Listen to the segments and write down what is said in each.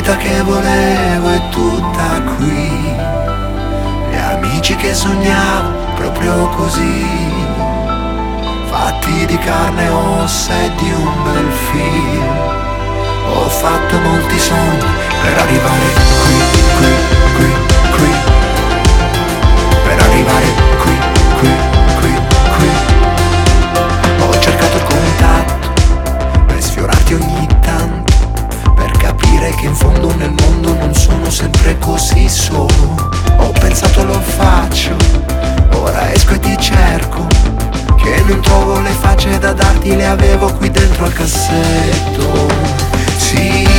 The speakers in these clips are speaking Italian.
vita che volevo è tutta qui, gli amici che sognavo proprio così, fatti di carne e ossa e di un bel film. Ho fatto molti sogni per arrivare qui, qui, qui, qui, per arrivare qui, qui, qui, qui. Ho cercato il contatto per sfiorarti ogni tanto, per capire che in fondo nel mondo non sono sempre così solo. Ho pensato lo faccio, ora esco e ti cerco, che non trovo le facce da darti, le avevo qui dentro al cassetto. Sì,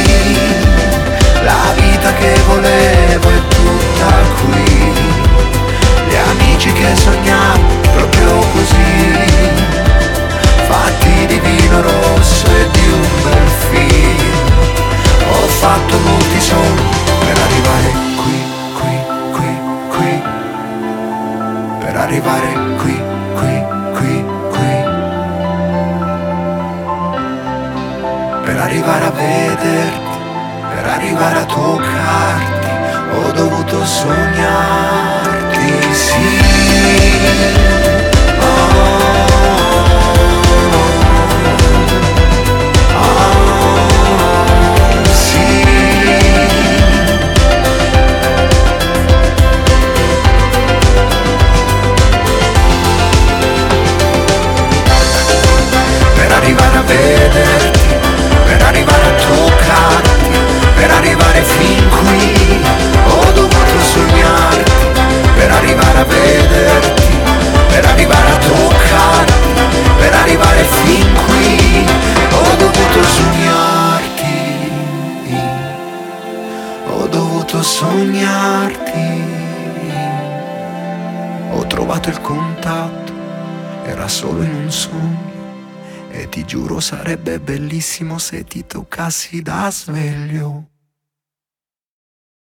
la vita che volevo è tutta qui, gli amici che sognavo proprio così, fatti di vino rosso e di un bel film. Ho fatto molti sogni per arrivare qui, qui, qui, qui, per arrivare qui, qui, qui, qui, per arrivare a vederti, per arrivare a toccarti, ho dovuto sognarti, sì. Sì. Per arrivare a vederti, per arrivare a toccarti, per arrivare fin qui, ho dovuto sognarti, per arrivare a vederti, per arrivare a toccarti, per arrivare fin qui, ho dovuto sognarti, ho dovuto sognarti. Ho trovato il contatto, era solo in un sogno, e ti giuro sarebbe bellissimo se ti toccassi da sveglio.